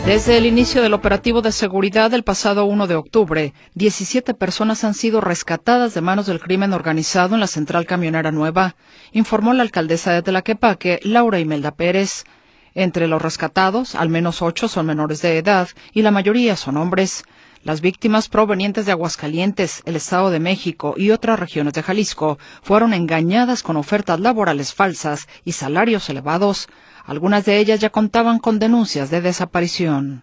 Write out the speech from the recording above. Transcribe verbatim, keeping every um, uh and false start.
Desde el inicio del operativo de seguridad del pasado uno de octubre, diecisiete personas han sido rescatadas de manos del crimen organizado en la Central Camionera Nueva, informó la alcaldesa de Tlaquepaque, Laura Imelda Pérez. Entre los rescatados, al menos ocho son menores de edad y la mayoría son hombres. Las víctimas provenientes de Aguascalientes, el Estado de México y otras regiones de Jalisco fueron engañadas con ofertas laborales falsas y salarios elevados. Algunas de ellas ya contaban con denuncias de desaparición.